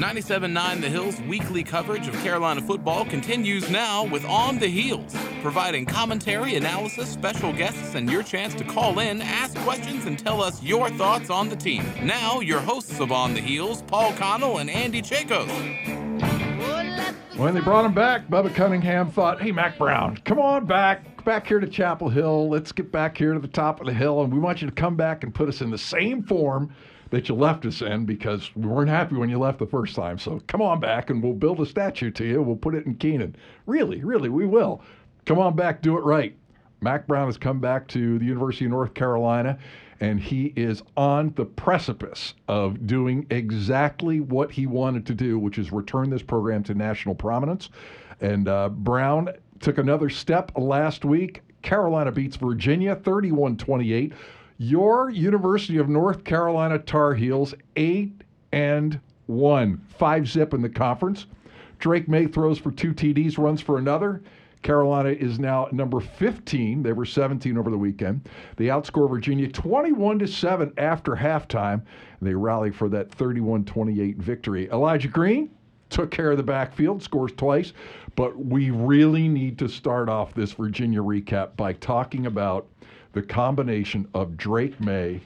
97.9 The Hill's weekly coverage of Carolina football continues now with On the Heels, providing commentary, analysis, special guests, and your chance to call in, ask questions, and tell us your thoughts on the team. Now, your hosts of On the Heels, Paul Connell and Andy Chacos. When they brought him back, Bubba Cunningham thought, hey, Mack Brown, come on back here to Chapel Hill. Let's get back here to the top of the hill, and we want you to come back and put us in the same form that you left us in, because we weren't happy when you left the first time. So come on back, and we'll build a statue to you. We'll put it in Keenan. Really, we will. Come on back, do it right. Mack Brown has come back to the University of North Carolina, and he is on the precipice of doing exactly what he wanted to do, which is return this program to national prominence. And Brown took another step last week. Carolina beats Virginia 31-28. Your University of North Carolina Tar Heels 8-1, 5-zip in the conference. Drake May throws for 2 TDs, runs for another. Carolina is now number 15. They were 17 over the weekend. They outscore Virginia 21-7 after halftime. They rally for that 31-28 victory. Elijah Green took care of the backfield, scores twice. But we really need to start off this Virginia recap by talking about the combination of Drake May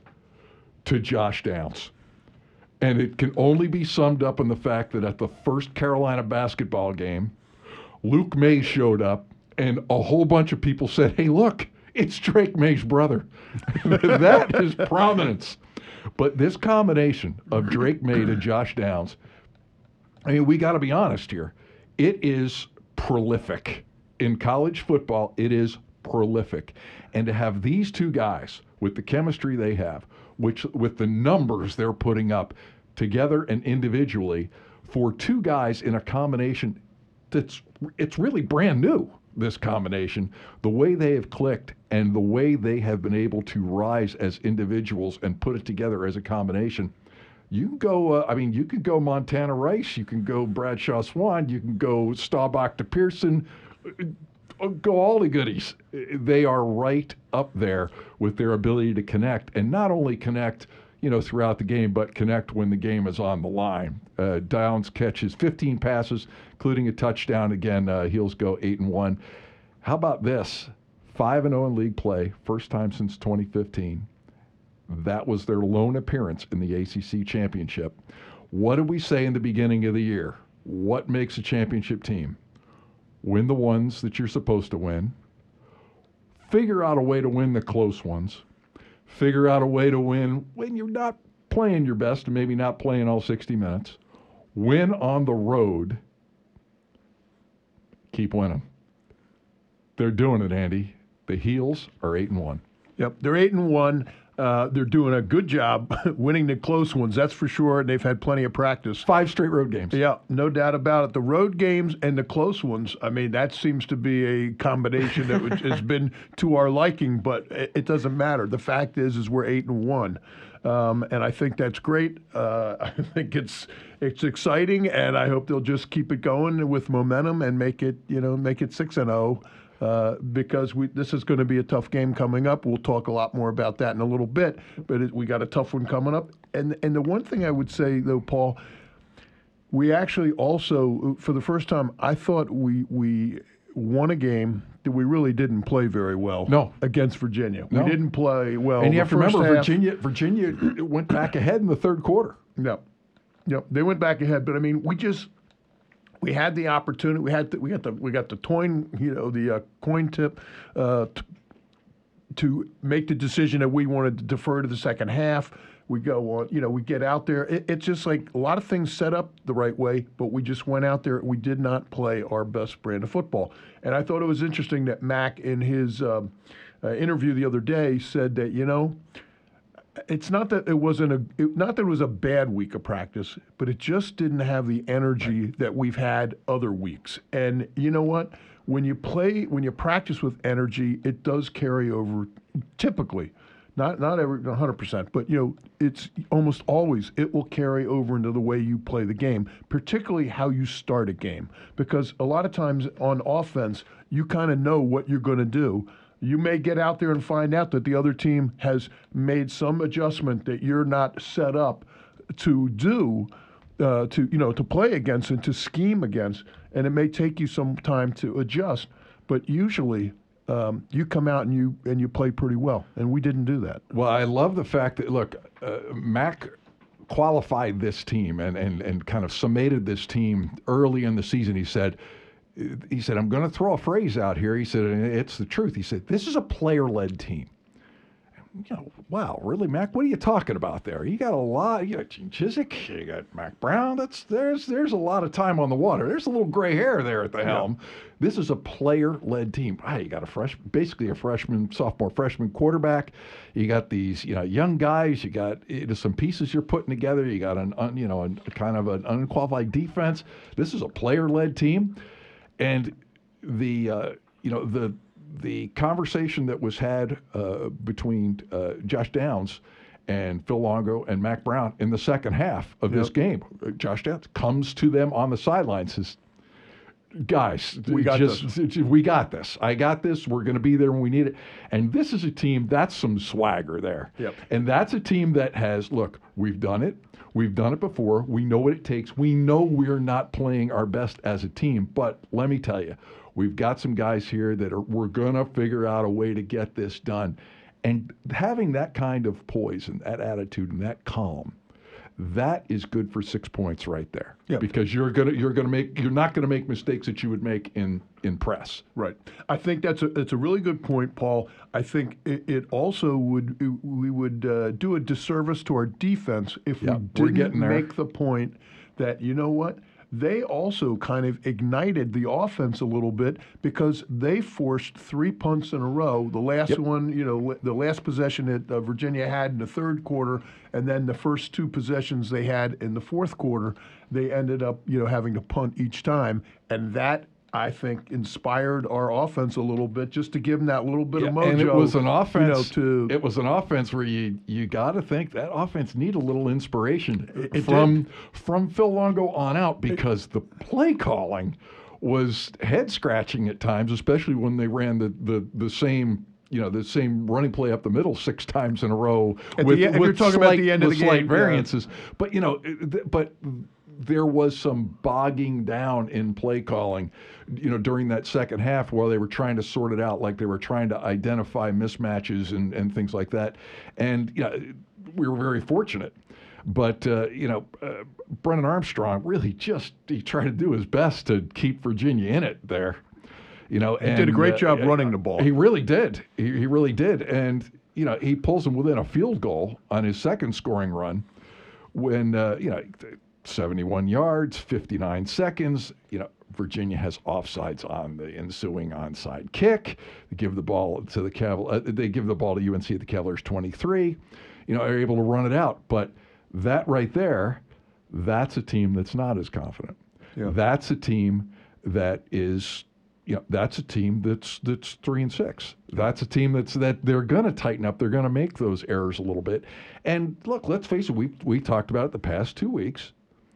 to Josh Downs. And it can only be summed up in the fact that at the first Carolina basketball game, Luke May showed up, and a whole bunch of people said, hey, look, it's Drake May's brother. That is prominence. But this combination of Drake May to Josh Downs, I mean, we got to be honest here. It is prolific. In college football, it is prolific. And to have these two guys with the chemistry they have, which with the numbers they're putting up together and individually, for two guys in a combination it's really brand new, this combination, the way they have clicked and the way they have been able to rise as individuals and put it together as a combination. You can go, you could go Montana Rice, you can go Bradshaw Swan, you can go Staubach to Pearson, go all the goodies. They are right up there with their ability to connect, and not only connect, throughout the game, but connect when the game is on the line. Downs catches 15 passes, including a touchdown. Again, Heels go 8-1. How about this? 5-0 in league play, first time since 2015. That was their lone appearance in the ACC championship. What did we say in the beginning of the year? What makes a championship team? Win the ones that you're supposed to win. Figure out a way to win the close ones. Figure out a way to win when you're not playing your best and maybe not playing all 60 minutes. Win on the road. Keep winning. They're doing it, Andy. The Heels are 8-1. Yep, they're 8-1. They're doing a good job winning the close ones, that's for sure, and they've had plenty of practice. 5 straight road games. Yeah, no doubt about it. The road games and the close ones, that seems to be a combination that has been to our liking, but it doesn't matter. The fact is we're 8-1. And I think that's great. I think it's exciting, and I hope they'll just keep it going with momentum and make it 6-0. Because this is going to be a tough game coming up. We'll talk a lot more about that in a little bit, but we got a tough one coming up. And the one thing I would say, though, Paul, we actually also, for the first time, I thought we won a game that we really didn't play very well. No. Against Virginia. No. We didn't play well. And you have to remember, Virginia went back ahead in the third quarter. Yep. They went back ahead, but we had the opportunity. We got the coin tip to make the decision that we wanted to defer to the second half. We go on, we get out there. It's just like a lot of things set up the right way, but we just went out there. We did not play our best brand of football. And I thought it was interesting that Mack, in his interview the other day, said that it's not that it was a bad week of practice, but it just didn't have the energy that we've had other weeks. And you know what? When you practice with energy, it does carry over typically. Not every 100%, but it's almost always it will carry over into the way you play the game, particularly how you start a game. Because a lot of times on offense, you kind of know what you're going to do. You may get out there and find out that the other team has made some adjustment that you're not set up to do, to play against and to scheme against, and it may take you some time to adjust. But usually, you come out and you play pretty well, and we didn't do that. Well, I love the fact that Mac qualified this team and kind of summated this team early in the season. He said, I'm going to throw a phrase out here. He said, and it's the truth. He said, this is a player-led team. Wow, really, Mac? What are you talking about there? You got a lot. You got Gene Chizik, you got Mac Brown. There's a lot of time on the water. There's a little gray hair there at the helm. This is a player-led team. You got basically a sophomore freshman quarterback. You got these, young guys. You got some pieces you're putting together. You got a kind of an unqualified defense. This is a player-led team, and the conversation that was had between Josh Downs and Phil Longo and Mac Brown in the second half of this game, Josh Downs comes to them on the sidelines and says, guys, we got this. I got this. We're going to be there when we need it. And this is a team, that's some swagger there. Yep. And that's a team that has, look, we've done it. We've done it before. We know what it takes. We know we're not playing our best as a team. But let me tell you, we've got some guys here that we're going to figure out a way to get this done. And having that kind of poise and that attitude and that calm, that is good for 6 points right there. Yeah. Because you're not gonna make mistakes that you would make in press. Right. I think that's a really good point, Paul. I think it also would do a disservice to our defense if we didn't make the point that, you know what, they also kind of ignited the offense a little bit because they forced 3 punts in a row. The last one, the last possession that Virginia had in the third quarter, and then the first 2 possessions they had in the fourth quarter, they ended up, having to punt each time. And that, I think, inspired our offense a little bit, just to give them that little bit of mojo. And it was an offense. It was an offense where you got to think that offense need a little inspiration from Phil Longo on out, because the play calling was head scratching at times, especially when they ran the same. The same running play up the middle 6 times in a row with you're talking about the end of the game, slight variances. But but there was some bogging down in play calling, during that second half while they were trying to sort it out, like they were trying to identify mismatches and things like that. And we were very fortunate. But Brennan Armstrong really he tried to do his best to keep Virginia in it there. He did a great job running the ball. He really did. He really did. And, he pulls them within a field goal on his second scoring run when, 71 yards, 59 seconds. Virginia has offsides on the ensuing onside kick. They give the ball to the they give the ball to UNC at the Cavaliers 23. Are able to run it out. But that right there, that's a team that's not as confident. Yeah. That's a team that is... that's a team that's 3-6. That's a team that they're going to tighten up. They're going to make those errors a little bit. And look, let's face it. We talked about it the past 2 weeks.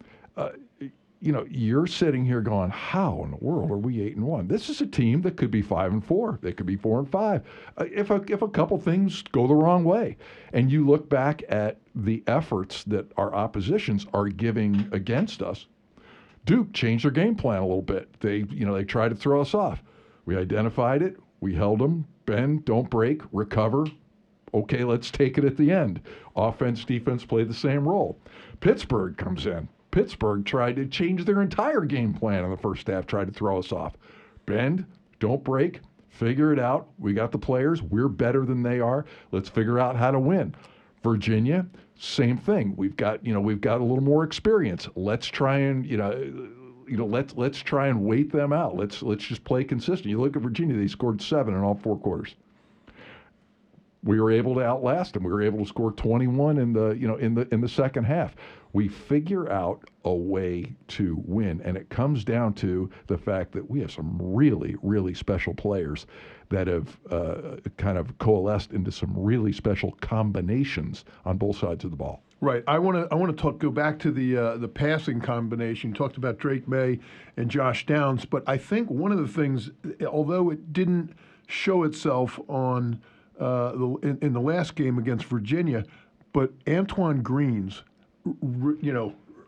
You're sitting here going, how in the world are we 8-1? This is a team that could be 5-4. They could be 4-5. If a couple things go the wrong way, and you look back at the efforts that our oppositions are giving against us. Duke changed their game plan a little bit. They tried to throw us off. We identified it. We held them. Bend, don't break, recover. Okay, let's take it at the end. Offense, defense play the same role. Pittsburgh comes in. Pittsburgh tried to change their entire game plan in the first half, tried to throw us off. Bend, don't break, figure it out. We got the players. We're better than they are. Let's figure out how to win. Virginia, same thing. We've got a little more experience. Let's try and let's try and wait them out. Let's just play consistent. You look at Virginia; they scored 7 in all 4 quarters. We were able to outlast them. We were able to score 21 in the second half. We figure out a way to win, and it comes down to the fact that we have some really, really special players that have kind of coalesced into some really special combinations on both sides of the ball. Right. I want to go back to the passing combination. You talked about Drake May and Josh Downs, but I think one of the things, although it didn't show itself on in the last game against Virginia, but Antoine Green's,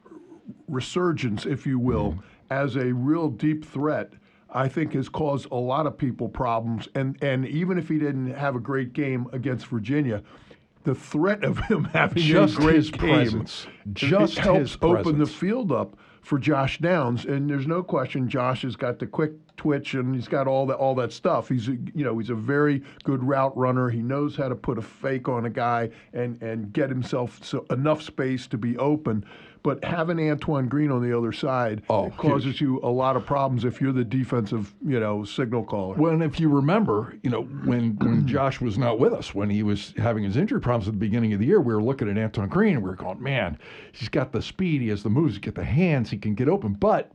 resurgence, if you will, as a real deep threat, I think has caused a lot of people problems. And even if he didn't have a great game against Virginia, the threat of him having Just a great his game presence. Just it helps his open the presence. field up for Josh Downs. And there's no question Josh has got the quick twitch and he's got all that stuff. He's he's a very good route runner. He knows how to put a fake on a guy and get himself enough space to be open. But having Antoine Green on the other side causes you a lot of problems if you're the defensive, signal caller. Well, and if you remember, when Josh was not with us, when he was having his injury problems at the beginning of the year, we were looking at Antoine Green and we were going, man, he's got the speed, he has the moves, he get the hands, he can get open, but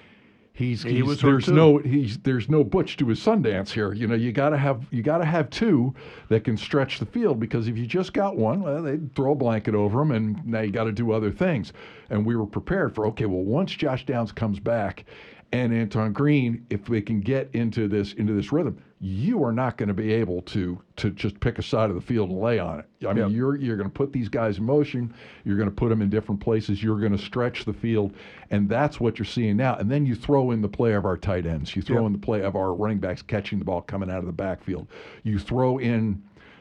there's no Butch to his Sundance here. You gotta have two that can stretch the field, because if you just got one, well, they'd throw a blanket over him, and now you got to do other things. And we were prepared for, once Josh Downs comes back, and Antoine Green, if they can get into this rhythm, you are not going to be able to just pick a side of the field and lay on it. I mean, you're going to put these guys in motion. You're going to put them in different places. You're going to stretch the field, and that's what you're seeing now. And then you throw in the play of our tight ends. You throw in the play of our running backs catching the ball coming out of the backfield. You throw in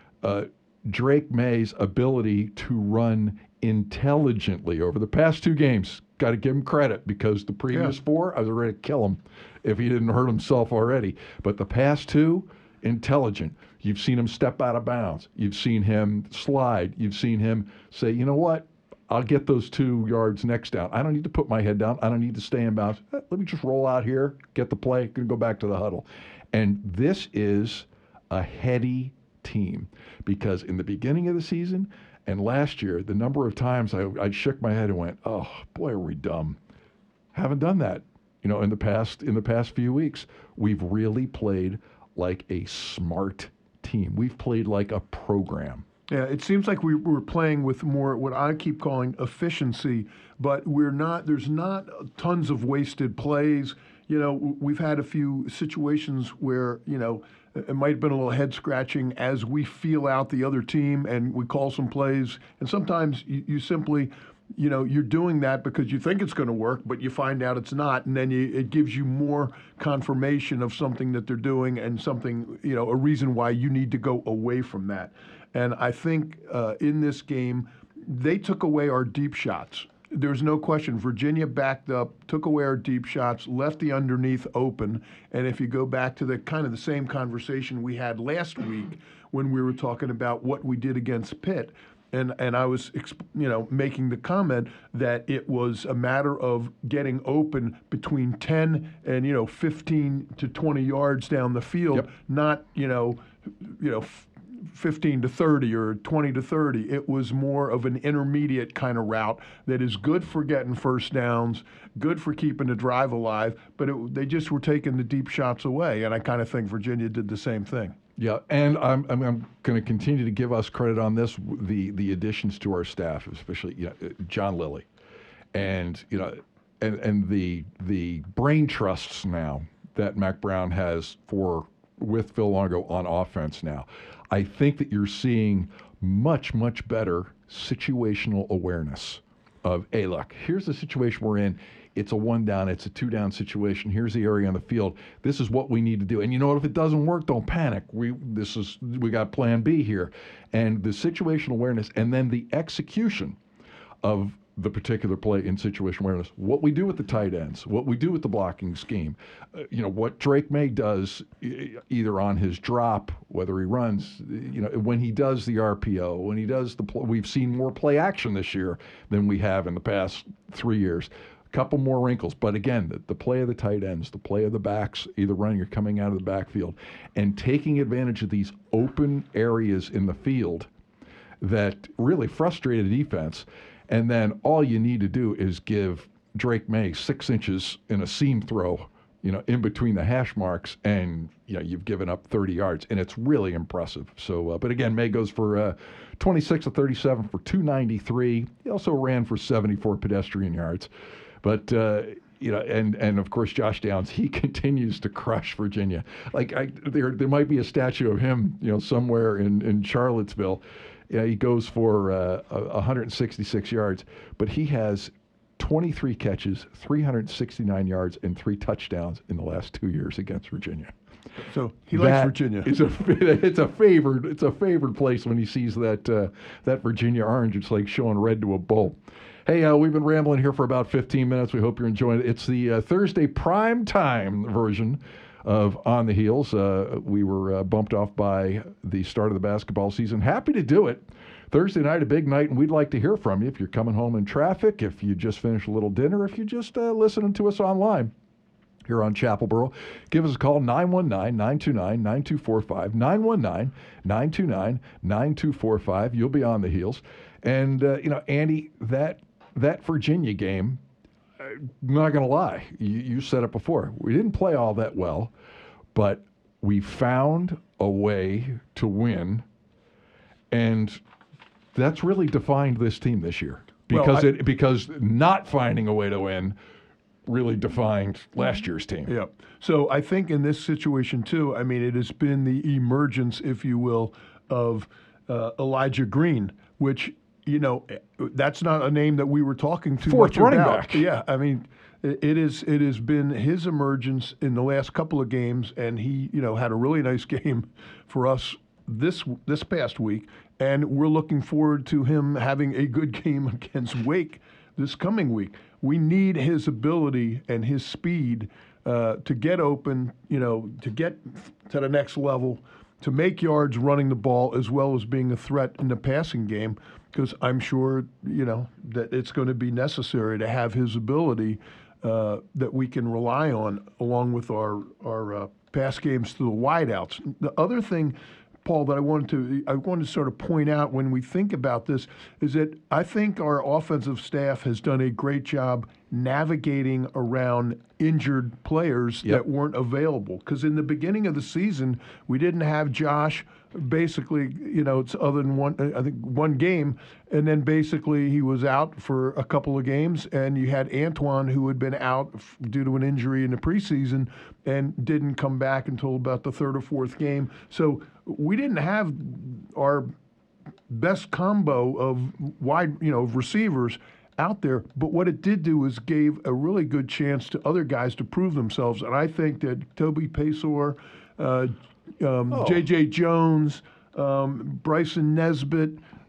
Drake May's ability to run intelligently over the past two games. Got to give him credit, because the previous four, I was ready to kill him if he didn't hurt himself already. But the past two, intelligent. You've seen him step out of bounds. You've seen him slide. You've seen him say, you know what? I'll get those 2 yards next down. I don't need to put my head down. I don't need to stay in bounds. Let me just roll out here, get the play, going to go back to the huddle. And this is a heady team, because in the beginning of the season and last year, the number of times I shook my head and went, oh, boy, are we dumb. Haven't done that. In the past few weeks, we've really played like a smart team. We've played like a program. Yeah, it seems like we're playing with more what I keep calling efficiency, but we're not. There's not tons of wasted plays. We've had a few situations where it might have been a little head scratching as we feel out the other team and we call some plays, and sometimes you simply. You're doing that because you think it's going to work, but you find out it's not, and then it gives you more confirmation of something that they're doing and something, a reason why you need to go away from that. And I think in this game, they took away our deep shots. There's no question. Virginia backed up, took away our deep shots, left the underneath open. And if you go back to the kind of the same conversation we had last week when we were talking about what we did against Pitt, and I was, making the comment that it was a matter of getting open between 10 and 15 to 20 yards down the field, not 15 to 30 or 20 to 30. It was more of an intermediate kind of route that is good for getting first downs, good for keeping the drive alive, but they just were taking the deep shots away, and I kind of think Virginia did the same thing. Yeah, and I'm going to continue to give us credit on this. The additions to our staff, especially John Lilly, and and the brain trusts now that Mac Brown has with Phil Longo on offense now. I think that you're seeing much better situational awareness of, hey, look, here's the situation we're in. It's a 1 down, it's a 2 down situation. Here's the area on the field. This is what we need to do. And you know what? If it doesn't work, don't panic. We got plan B here. And the situational awareness and then the execution of the particular play in situational awareness, what we do with the tight ends, what we do with the blocking scheme, what Drake May does either on his drop, whether he runs, when he does the RPO, when he does we've seen more play action this year than we have in the past 3 years. Couple more wrinkles, but again, the play of the tight ends, the play of the backs, either running or coming out of the backfield, and taking advantage of these open areas in the field that really frustrate a defense. And then all you need to do is give Drake May 6 inches in a seam throw, in between the hash marks, and you've given up 30 yards, and it's really impressive. So, but again, May goes for 26 of 37 for 293. He also ran for 74 pedestrian yards. But, and of course, Josh Downs, he continues to crush Virginia. There might be a statue of him, somewhere in Charlottesville. He goes for 166 yards, but he has 23 catches, 369 yards, and 3 touchdowns in the last 2 years against Virginia. So he likes Virginia. It's a favored place when he sees that Virginia orange. It's like showing red to a bull. Hey, we've been rambling here for about 15 minutes. We hope you're enjoying it. It's the Thursday prime time version of On the Heels. We were bumped off by the start of the basketball season. Happy to do it. Thursday night, a big night, and we'd like to hear from you if you're coming home in traffic, if you just finished a little dinner, if you're just listening to us online here on Chapelboro. Give us a call, 919-929-9245, 919-929-9245. You'll be on the Heels. And, Andy, that Virginia game, I'm not going to lie, you said it before. We didn't play all that well, but we found a way to win, and that's really defined this team this year. Because not finding a way to win really defined last year's team. Yeah. So I think in this situation, too, I mean, it has been the emergence, if you will, of Elijah Green, which, that's not a name that we were talking too much about. Fourth running back. Yeah. I mean, it has been his emergence in the last couple of games, and he, had a really nice game for us this past week. And we're looking forward to him having a good game against Wake this coming week. We need his ability and his speed to get open, to get to the next level, to make yards running the ball as well as being a threat in the passing game, because I'm sure, that it's going to be necessary to have his ability that we can rely on along with our pass games to the wideouts. The other thing, Paul, that I wanted to sort of point out when we think about this is that I think our offensive staff has done a great job navigating around injured players that weren't available. Because in the beginning of the season, we didn't have Josh. Basically, it's other than one game, and then basically he was out for a couple of games, and you had Antoine, who had been out due to an injury in the preseason and didn't come back until about the third or fourth game. So we didn't have our best combo of receivers out there, but what it did do is gave a really good chance to other guys to prove themselves, and I think that Toby Paysor, J.J. Jones, Bryson Nesbitt,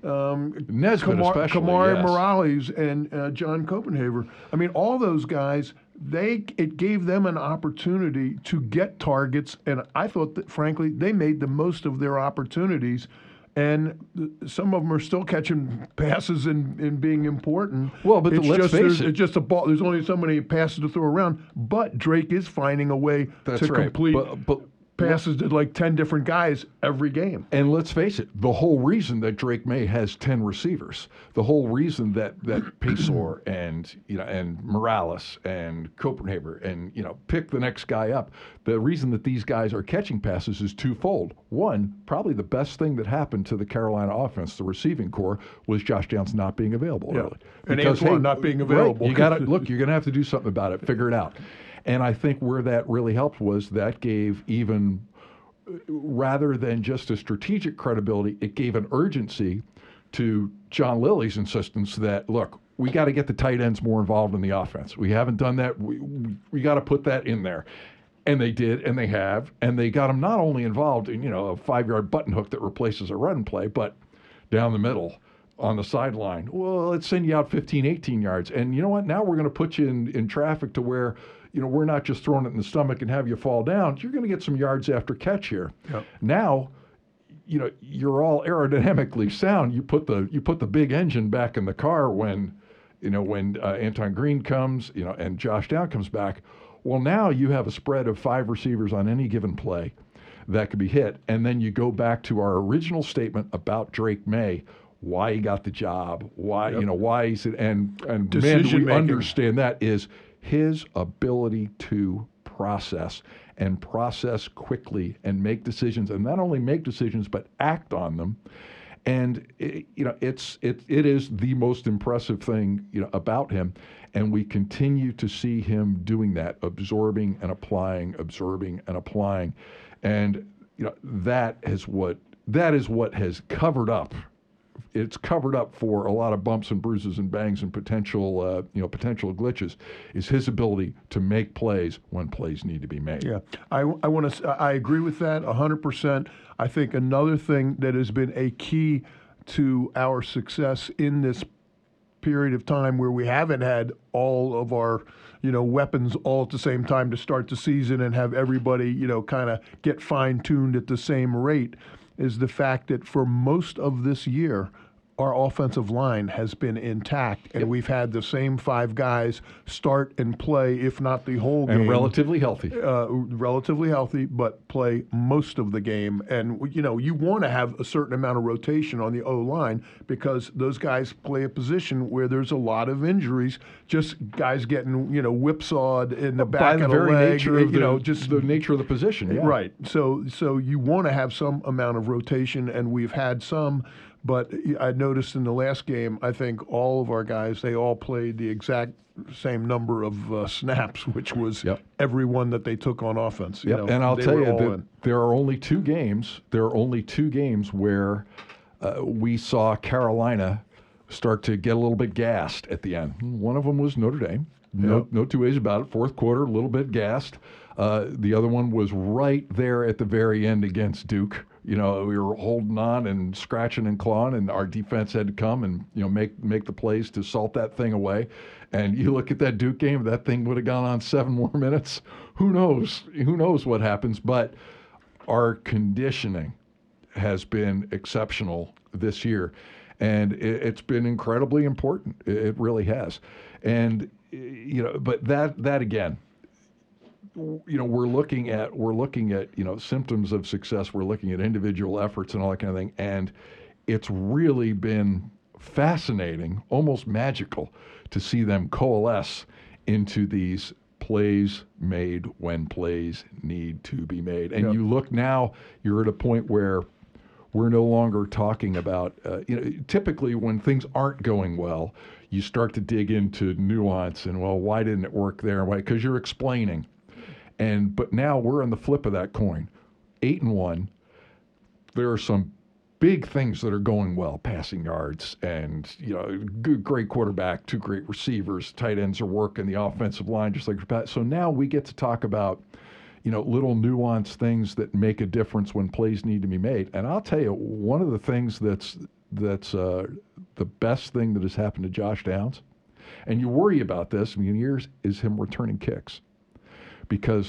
Kamari Morales, and John Copenhaver. I mean, all those guys, it gave them an opportunity to get targets, and I thought that, frankly, they made the most of their opportunities. And some of them are still catching passes and being important. Well, but let's face it. It's just a ball. There's only so many passes to throw around. But Drake is finding a way to complete passes to like 10 different guys every game. And let's face it, the whole reason that Drake May has 10 receivers, the whole reason that Paysor and Morales and Copenhaver and pick the next guy up, the reason that these guys are catching passes is twofold. One, probably the best thing that happened to the Carolina offense, the receiving core, was Josh Downs not being available early. And Antoine not being available. Right, you're going to have to do something about it, figure it out. And I think where that really helped was that gave even, rather than just a strategic credibility, it gave an urgency to John Lilly's insistence that, look, we got to get the tight ends more involved in the offense. We haven't done that. We got to put that in there. And they did, and they have, and they got them not only involved in, a 5-yard button hook that replaces a run play, but down the middle on the sideline. Well, let's send you out 15, 18 yards. And you know what? Now we're going to put you in traffic to where, we're not just throwing it in the stomach and have you fall down. You're going to get some yards after catch here. Yep. Now, you're all aerodynamically sound. You put the big engine back in the car when Anton Green comes, and Josh Downs comes back. Well, now you have a spread of 5 receivers on any given play that could be hit. And then you go back to our original statement about Drake May, why he got the job, why, why he's, and man, do we understand that is his ability to process quickly and make decisions, and not only make decisions, but act on them. And it is the most impressive thing about him, and we continue to see him doing that, absorbing and applying, and that is what has covered up it's covered up for a lot of bumps and bruises and bangs and potential glitches, is his ability to make plays when plays need to be made. Yeah, I agree with that 100%. I think another thing that has been a key to our success in this period of time where we haven't had all of our weapons all at the same time to start the season and have everybody kind of get fine-tuned at the same rate is the fact that for most of this year our offensive line has been intact, and we've had the same 5 guys start and play, if not the whole game. And relatively healthy. But play most of the game. And, you want to have a certain amount of rotation on the O-line because those guys play a position where there's a lot of injuries, just guys getting, whipsawed in the back of the leg. Nature of just the nature of the position. Yeah. Right. So you want to have some amount of rotation, and we've had some. But I noticed in the last game, I think all of our guys, they all played the exact same number of snaps, which was everyone that they took on offense. And I'll tell you that there are only 2 games. There are only 2 games where we saw Carolina start to get a little bit gassed at the end. One of them was Notre Dame. No two ways about it. Fourth quarter, a little bit gassed. The other one was right there at the very end against Duke. We were holding on and scratching and clawing, and our defense had to come and make the plays to salt that thing away. And you look at that Duke game, that thing would have gone on 7 more minutes. Who knows? Who knows what happens? But our conditioning has been exceptional this year, and it's been incredibly important. It really has. And but that again. We're looking at symptoms of success. We're looking at individual efforts and all that kind of thing, and it's really been fascinating, almost magical, to see them coalesce into these plays made when plays need to be made. And you look now, you're at a point where we're no longer talking about. Typically, when things aren't going well, you start to dig into nuance and why didn't it work there? Why? Because you're explaining. But now we're on the flip of that coin. 8-1. There are some big things that are going well, passing yards, and great quarterback, 2 great receivers, tight ends are working, the offensive line just like Pat. So now we get to talk about little nuanced things that make a difference when plays need to be made. And I'll tell you, one of the things that's the best thing that has happened to Josh Downs, and you worry about this in years, is him returning kicks. Because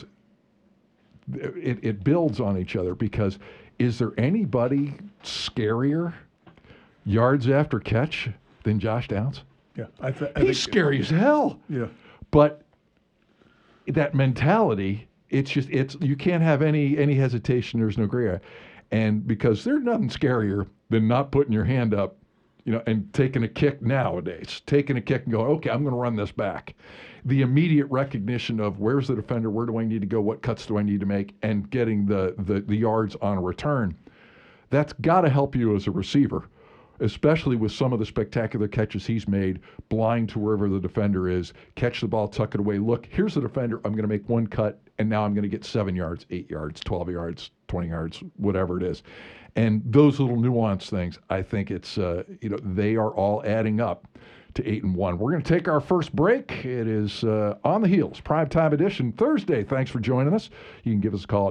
it builds on each other. Because is there anybody scarier yards after catch than Josh Downs? Yeah, he's scary as hell. Yeah, but that mentality, you can't have any hesitation. There's no gray area, and because there's nothing scarier than not putting your hand up, and taking a kick nowadays. Taking a kick and going, okay, I'm going to run this back. The immediate recognition of where's the defender, where do I need to go, what cuts do I need to make, and getting the yards on a return. That's got to help you as a receiver, especially with some of the spectacular catches he's made, blind to wherever the defender is, catch the ball, tuck it away. Look, here's the defender. I'm going to make one cut, and now I'm going to get 7 yards, 8 yards, 12 yards, 20 yards, whatever it is. And those little nuanced things, I think it's, they are all adding up to 8-1. We're going to take our first break. It is On the Heels, Primetime Edition, Thursday. Thanks for joining us. You can give us a call at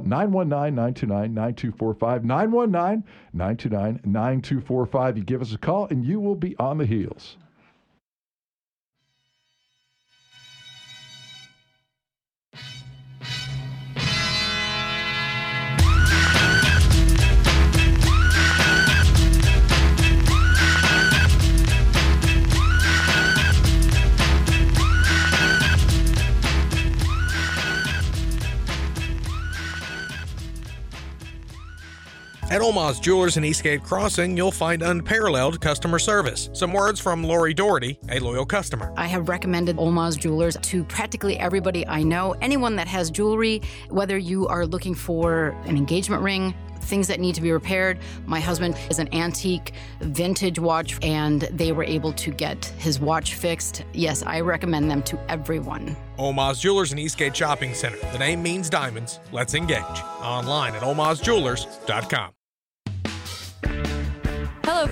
919-929-9245, 919-929-9245. You give us a call, and you will be on the heels. At Omaha's Jewelers in Eastgate Crossing, you'll find unparalleled customer service. Some words from Lori Doherty, a loyal customer. I have recommended Omaha's Jewelers to practically everybody I know. Anyone that has jewelry, whether you are looking for an engagement ring, things that need to be repaired. My husband is an antique vintage watch, and they were able to get his watch fixed. Yes, I recommend them to everyone. Omaha's Jewelers in Eastgate Shopping Center. The name means diamonds. Let's engage. Online at omahsjewelers.com. Hello,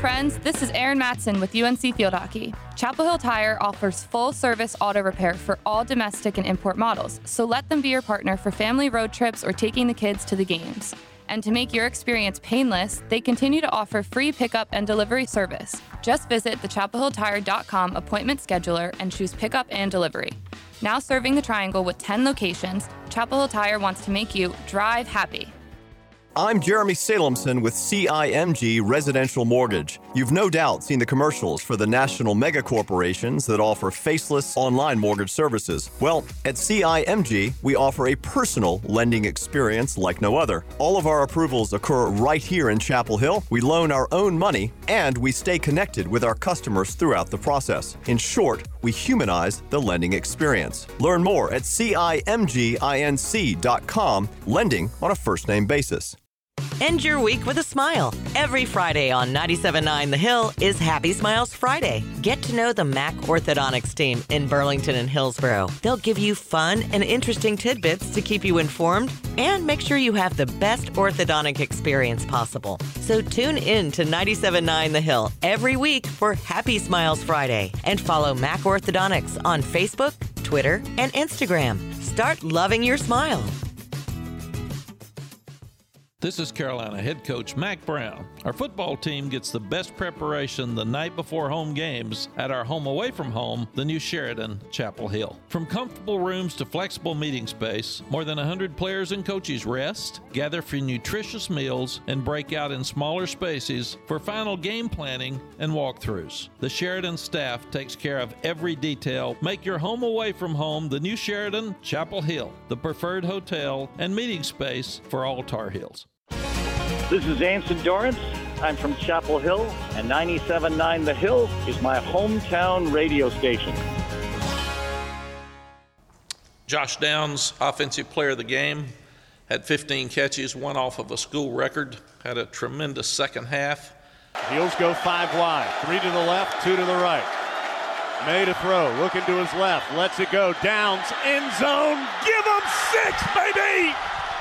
friends, this is Erin Matson with UNC Field Hockey. Chapel Hill Tire offers full-service auto repair for all domestic and import models, so let them be your partner for family road trips or taking the kids to the games. And to make your experience painless, they continue to offer free pickup and delivery service. Just visit thechapelhilltire.com appointment scheduler and choose pickup and delivery. Now serving the Triangle with 10 locations, Chapel Hill Tire wants to make you drive happy. I'm Jeremy Salemson with CIMG Residential Mortgage. You've no doubt seen the commercials for the national mega corporations that offer faceless online mortgage services. Well, at CIMG, we offer a personal lending experience like no other. All of our approvals occur right here in Chapel Hill. We loan our own money, and we stay connected with our customers throughout the process. In short, we humanize the lending experience. Learn more at CIMGINC.com, lending on a first-name basis. End your week with a smile. Every Friday on 97.9 The Hill is Happy Smiles Friday. Get to know the Mac Orthodontics team in Burlington and Hillsborough. They'll give you fun and interesting tidbits to keep you informed and make sure you have the best orthodontic experience possible. So tune in to 97.9 The Hill every week for Happy Smiles Friday and follow Mac Orthodontics on Facebook, Twitter, and Instagram. Start loving your smile. This is Carolina head coach Mack Brown. Our football team gets the best preparation the night before home games at our home away from home, the new Sheridan, Chapel Hill. From comfortable rooms to flexible meeting space, more than 100 players and coaches rest, gather for nutritious meals, and break out in smaller spaces for final game planning and walkthroughs. The Sheridan staff takes care of every detail. Make your home away from home the new Sheridan, Chapel Hill, the preferred hotel and meeting space for all Tar Heels. This is Anson Dorrance. I'm from Chapel Hill, and 97.9 The Hill is my hometown radio station. Josh Downs, offensive player of the game, had 15 catches, one off of a school record, had a tremendous second half. Heels go 5 wide, 3 to the left, 2 to the right. May to throw, looking to his left, lets it go, Downs, end zone, give him 6, baby!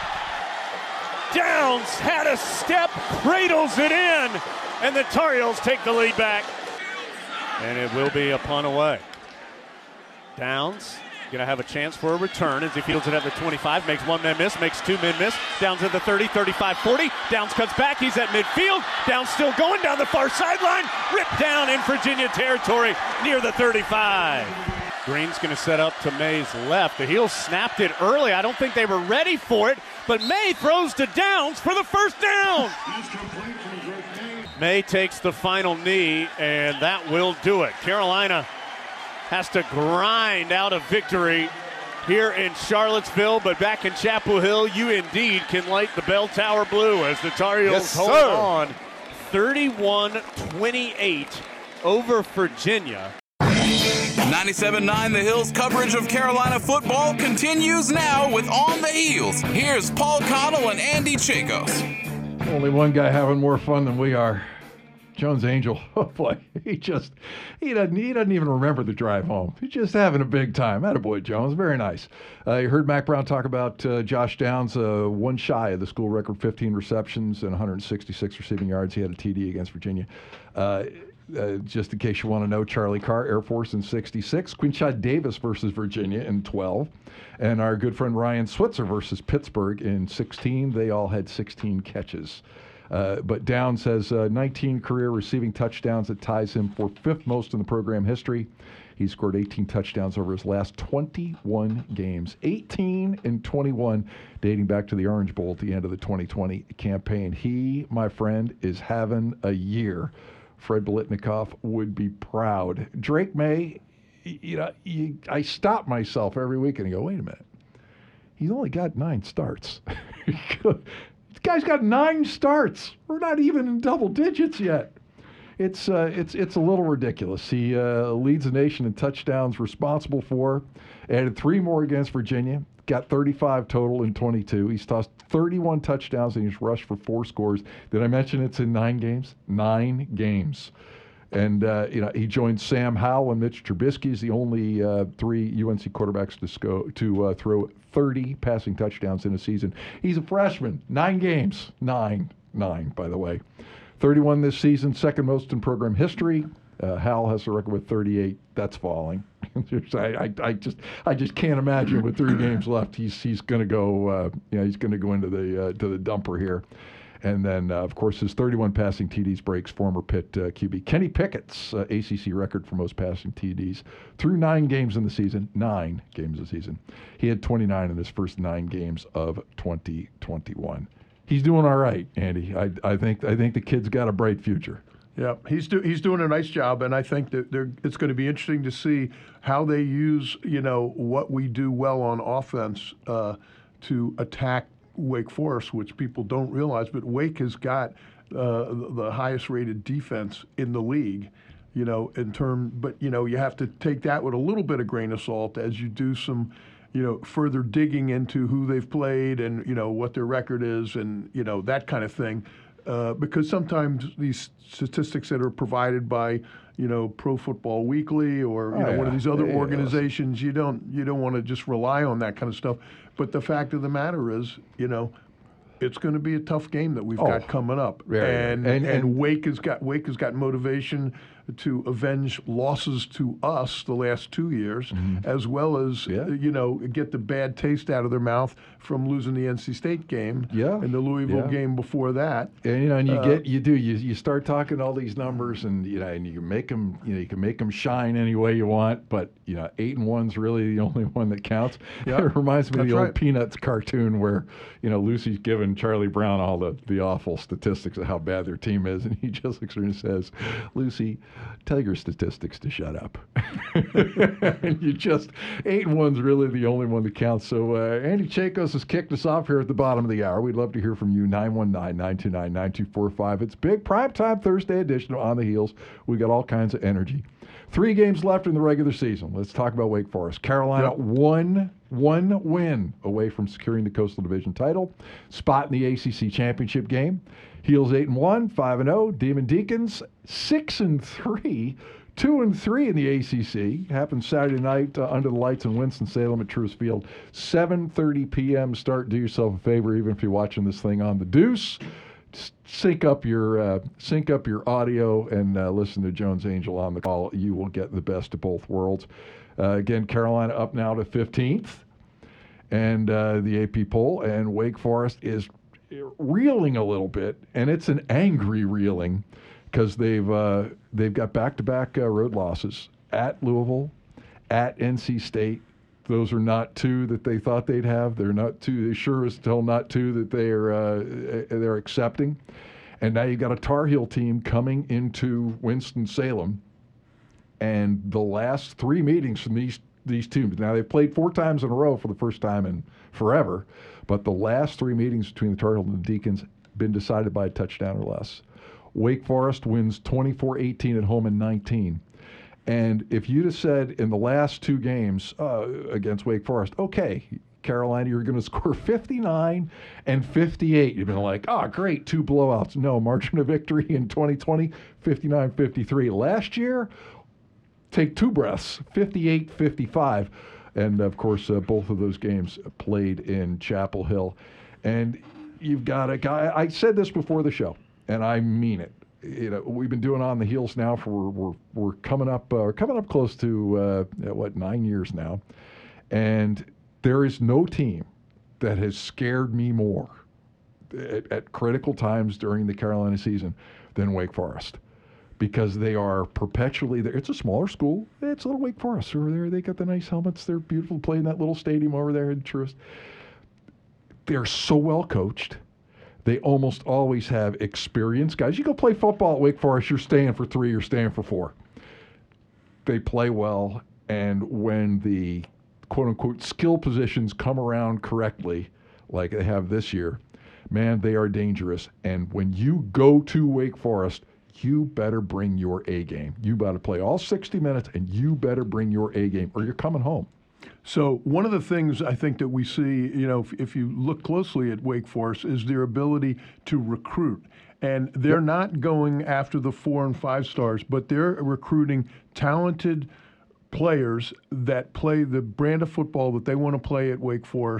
Downs had a step, cradles it in, and the Tar Heels take the lead back. And it will be a punt away. Downs going to have a chance for a return as he fields it at the 25, makes 1 man miss, makes 2 men miss. Downs at the 30, 35, 40. Downs cuts back, he's at midfield. Downs still going down the far sideline, ripped down in Virginia territory near the 35. Green's going to set up to May's left. The Heels snapped it early. I don't think they were ready for it, but May throws to Downs for the first down. May takes the final knee, and that will do it. Carolina has to grind out a victory here in Charlottesville, but back in Chapel Hill, you indeed can light the bell tower blue as the Tar Heels hold on 31-28 over Virginia. 97.9 The Hill's coverage of Carolina football continues now with On the Heels. Here's Paul Connell and Andy Chacos. Only one guy having more fun than we are. Jones Angel. Oh boy, he doesn't even remember the drive home. He's just having a big time. Attaboy, Jones. Very nice. You heard Mack Brown talk about Josh Downs, one shy of the school record, 15 receptions and 166 receiving yards. He had a TD against Virginia. Just in case you want to know, Charlie Carr, Air Force in 66, Quinshad Davis versus Virginia in 12, and our good friend Ryan Switzer versus Pittsburgh in 16. They all had 16 catches. But Downs has 19 career receiving touchdowns. That ties him for 5th most in the program history. He scored 18 touchdowns over his last 21 games. 18 and 21 dating back to the Orange Bowl at the end of the 2020 campaign. He, my friend, is having a year. Fred Biletnikoff would be proud. Drake May, I stop myself every week and I go, wait a minute. He's only got 9 starts. This guy's got 9 starts. We're not even in double digits yet. It's a little ridiculous. He leads the nation in touchdowns responsible for. Added 3 more against Virginia. Got 35 total in 22. He's tossed 31 touchdowns and he's rushed for 4 scores. Did I mention it's in 9 games? 9 games. And, he joined Sam Howell and Mitch Trubisky as the only 3 UNC quarterbacks to throw 30 passing touchdowns in a season. He's a freshman. 9 games. 9, by the way. 31 this season, second most in program history. Hal has a record with 38. That's falling. I just can't imagine with 3 games left. He's going to go. He's going to go into the dumper here. And then, of course, his 31 passing TDs breaks former Pitt QB Kenny Pickett's ACC record for most passing TDs through 9 games in the season. 9 games a season. He had 29 in his first 9 games of 2021. He's doing all right, Andy. I think the kid's got a bright future. Yeah, he's doing a nice job, and I think that it's going to be interesting to see how they use what we do well on offense to attack Wake Forest, which people don't realize, but Wake has got the highest rated defense in the league, but you have to take that with a little bit of grain of salt as you do some, further digging into who they've played and, what their record is and, that kind of thing. Because sometimes these statistics that are provided by, Pro Football Weekly or one of these other organizations, you don't want to just rely on that kind of stuff. But the fact of the matter is, it's going to be a tough game that we've got coming up, and Wake has got motivation to avenge losses to us the last 2 years, as well as get the bad taste out of their mouth from losing the NC State game and the Louisville game before that. And you start talking all these numbers, and and you can make them you can make them shine any way you want, but 8-1's really the only one that counts. It reminds me of the old Peanuts cartoon where Lucy's giving Charlie Brown all the awful statistics of how bad their team is, and he just looks at her and says, "Lucy, tell your statistics to shut up." And 8-1's really the only one that counts. So Andy Chacos has kicked us off here at the bottom of the hour. We'd love to hear from you, 919-929-9245. It's big primetime Thursday edition of On the Heels. We got all kinds of energy. 3 games left in the regular season. Let's talk about Wake Forest. Carolina one win away from securing the Coastal Division title. Spot in the ACC championship game. Heels 8-1, 5-0. Demon Deacons 6-3, 2-3 in the ACC. Happened Saturday night under the lights in Winston-Salem at Truist Field. 7:30 p.m. start. Do yourself a favor, even if you're watching this thing on the Deuce. Sync up your audio and listen to Jones Angel on the call. You will get the best of both worlds. Again, Carolina up now to 15th, and the AP poll, and Wake Forest is reeling a little bit, and it's an angry reeling because they've got back-to-back road losses at Louisville, at NC State. Those are not 2 that they thought they'd have. They're not 2. They sure as hell not 2 that they're accepting. And now you've got a Tar Heel team coming into Winston-Salem, and the last 3 meetings from these teams. Now they've played 4 times in a row for the first time in forever, but the last 3 meetings between the Tar Heels and the Deacons been decided by a touchdown or less. Wake Forest wins 24-18 at home in 19. And if you'd have said in the last 2 games against Wake Forest, okay, Carolina, you're going to score 59 and 58, you've been like, oh, great, 2 blowouts. No, margin of victory in 2020, 59-53. Last year, take 2 breaths, 58-55. And, of course, both of those games played in Chapel Hill. And you've got a guy, I said this before the show, and I mean it. We've been doing On the Heels now for we're coming up close to 9 years now, and there is no team that has scared me more at critical times during the Carolina season than Wake Forest, because they are perpetually there. It's a smaller school. It's a little Wake Forest over there. They got the nice helmets. They're beautiful. Play in that little stadium over there in Truist. They're so well coached. They almost always have experienced guys. You go play football at Wake Forest, you're staying for 3, you're staying for 4. They play well, and when the quote-unquote skill positions come around correctly, like they have this year, man, they are dangerous. And when you go to Wake Forest, you better bring your A game. You better play all 60 minutes, and you better bring your A game, or you're coming home. So one of the things I think that we see, if you look closely at Wake Forest, is their ability to recruit. And they're not going after the 4 and 5 stars, but they're recruiting talented players that play the brand of football that they want to play at Wake Forest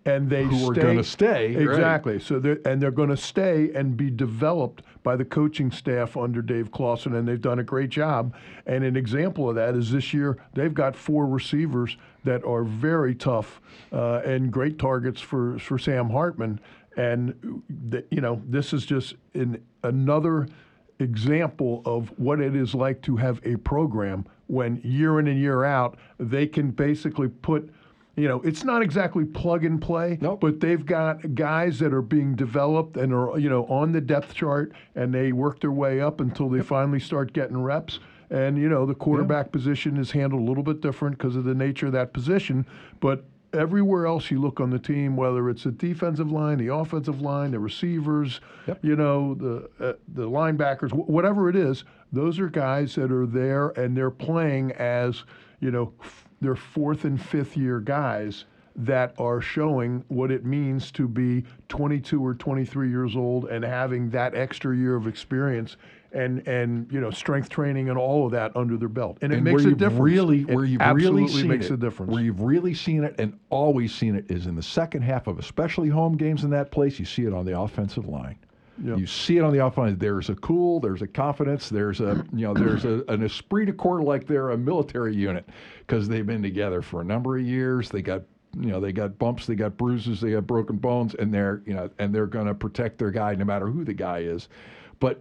and they who are going to stay. Exactly. Right. So they're going to stay and be developed by the coaching staff under Dave Clawson, and they've done a great job. And an example of that is this year they've got 4 receivers that are very tough and great targets for Sam Hartman. And this is just another example of what it is like to have a program when year in and year out they can basically put, it's not exactly plug and play, but they've got guys that are being developed and are, on the depth chart, and they work their way up until they finally start getting reps. And, the quarterback position is handled a little bit different because of the nature of that position, but everywhere else you look on the team, whether it's the defensive line, the offensive line, the receivers, the linebackers, whatever it is, those are guys that are there and they're playing as, they're 4th and 5th year guys that are showing what it means to be 22 or 23 years old and having that extra year of experience and strength training and all of that under their belt. And it makes a difference. Where you've really seen makes it, a difference. Where you've really seen it and always seen it is in the second half of especially home games in that place. You see it on the offensive line. Yep. You see it on the offense. There's a cool, there's a confidence, there's an esprit de corps like they're a military unit because they've been together for a number of years. They got bumps, they got bruises, they got broken bones, and they're going to protect their guy no matter who the guy is. But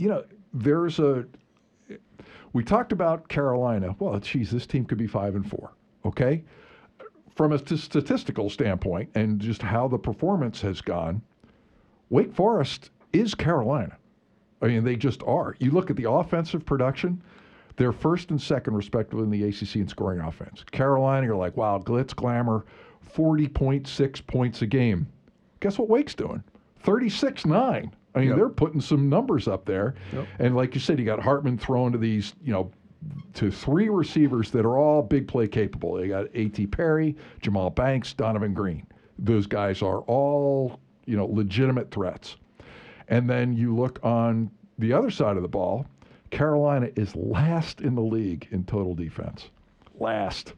we talked about Carolina. Well, geez, this team could be 5-4. Okay, from a statistical standpoint and just how the performance has gone, Wake Forest is Carolina. I mean, they just are. You look at the offensive production, they're 1st and 2nd, respectively, in the ACC in scoring offense. Carolina, you're like, wow, glitz, glamour, 40.6 points a game. Guess what Wake's doing? 36-9. I mean, they're putting some numbers up there. Yep. And like you said, you got Hartman throwing to these, to 3 receivers that are all big play capable. They got A.T. Perry, Jamal Banks, Donovan Green. Those guys are all, legitimate threats. And then you look on the other side of the ball, Carolina is last in the league in total defense. Last.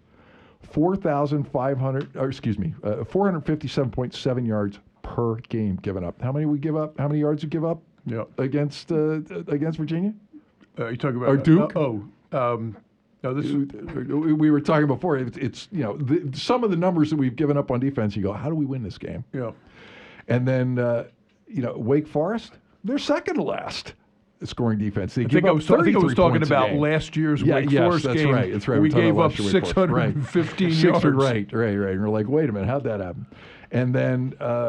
457.7 yards per game given up. How many we give up? How many yards we give up against Virginia? You talking about Duke? No, this we were talking before. It's some of the numbers that we've given up on defense. You go, how do we win this game? Yeah. And then Wake Forest, they're second to last scoring defense. I think I was talking about last year's Wake Forest game. That's right. We gave up 615 yards. Right. And we're like, wait a minute, how'd that happen? And then,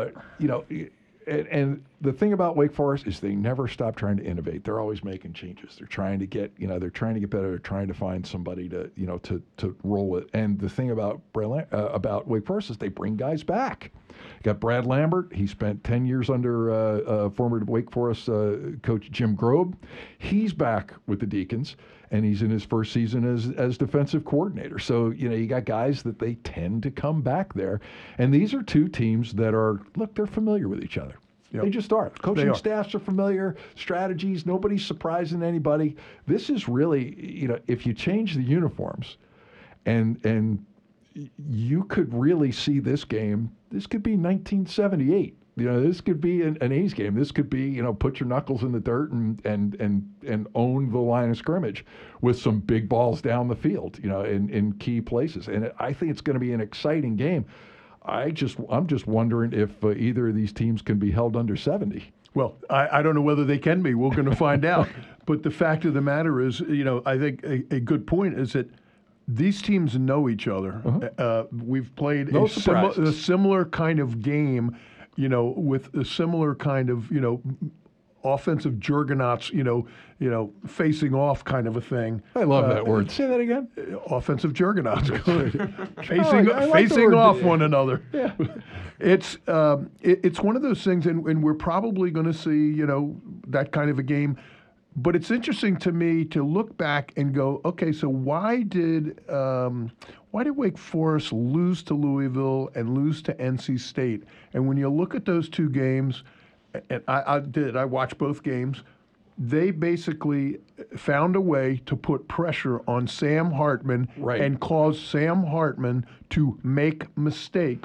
and the thing about Wake Forest is they never stop trying to innovate. They're always making changes. They're trying to get, they're trying to get better. They're trying to find somebody to roll it. And the thing about Wake Forest is they bring guys back. You got Brad Lambert. He spent 10 years under former Wake Forest coach Jim Grobe. He's back with the Deacons, and he's in his first season as defensive coordinator. So, you got guys that they tend to come back there. And these are 2 teams that they're familiar with each other. Yep. They just are. Coaching staffs are familiar, strategies, nobody's surprising anybody. This is really, if you change the uniforms and you could really see this game, this could be 1978. This could be an A's game. This could be, put your knuckles in the dirt and own the line of scrimmage with some big balls down the field, in key places. And I think it's going to be an exciting game. I'm just wondering if either of these teams can be held under 70. Well, I don't know whether they can be. We're going to find out. But the fact of the matter is, I think a good point is that these teams know each other. Uh-huh. We've played a similar kind of game, with a similar kind of, offensive juggernauts, facing off kind of a thing. I love that word. Say that again. Offensive juggernauts. facing off one another. Yeah. It's one of those things, and we're probably going to see, that kind of a game. But it's interesting to me to look back and go, okay, so why did Wake Forest lose to Louisville and lose to NC State? And when you look at those 2 games, and I watched both games, they basically found a way to put pressure on Sam Hartman and cause Sam Hartman to make mistakes.